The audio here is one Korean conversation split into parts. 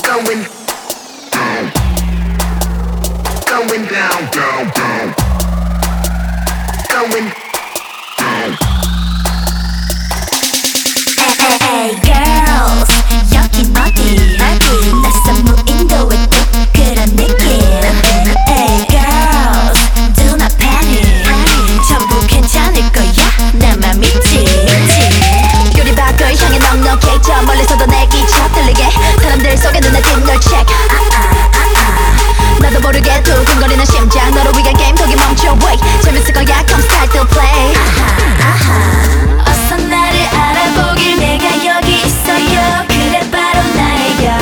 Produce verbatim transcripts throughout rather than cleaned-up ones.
Going down, going down, down, down, going down. Hey girls, 여긴 어디? 낯선 무인도의 또 그런 느낌. Hey girls, do not panic. 전부 괜찮을 거야, 나만 믿지. 요리 밖을 향해 넉넉해. 저 멀리서도 내 기차 들리게. 사람들 속에 눈에 띈 널 check. 나도 모르게 두근거리는 심장. 너를 위한 게임 거기 멈춰 wait. 재밌을 거야, come start to play. 어서 나를 알아보길 내가 여기 있어요. 그래 바로 나예요.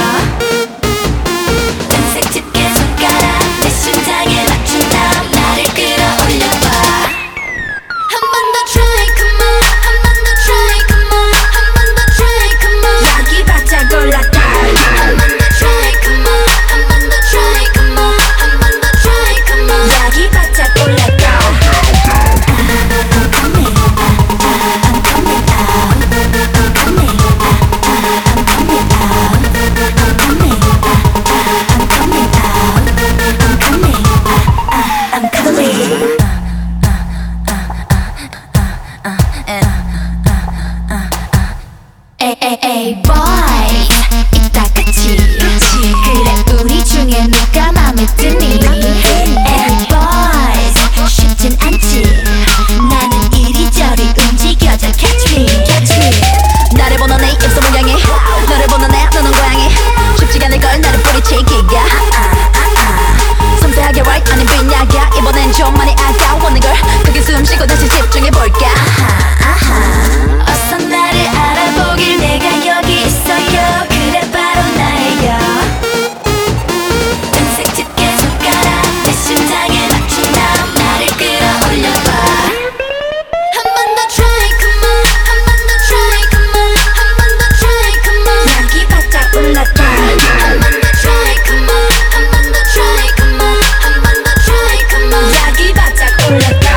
은색 집게 손가락 내 심장에 맞춘 다음 나를 끌어올려봐. 한 번 더 try come on. 한 번 더 try come on. 한 번 더 try come on. 여기 바짝 올라가. 한 번 더 try come on. 한 번 더 try come on. 한 번 더 try come on. 여기 바짝 올라가. Ay boys, 이따 끝이 그래 우리 중에 누가 맘에 드니? Ay boys, 쉽진 않지. 나는 이리저리 움직여져 catch me, catch me. 나를 보는 내 입술 모양이 너를 보는 내 눈은 고양이. 쉽지 않을 걸 나를 뿌리치기가. 섬세하게 right 아닌 빈약이야. 이번엔 좀 많이 아까워하는 걸. 크게 숨 쉬고 다시 집중해볼까. 어서 나를 알아보길 내가 여기 있어요. 그래 바로 나예요. 은색 집게 손가락 내 심장에 맞춘 다음 나를 끌어올려봐. 한 번 더 try come on. 한 번 더 try come on. 한 번 더 try come on. 여기 바짝 올라가. 한 번 더 try come on. 한 번 더 try come on. 한 번 더 try come on. 여기 바짝 올라가.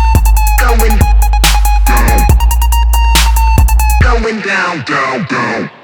Down, down, down.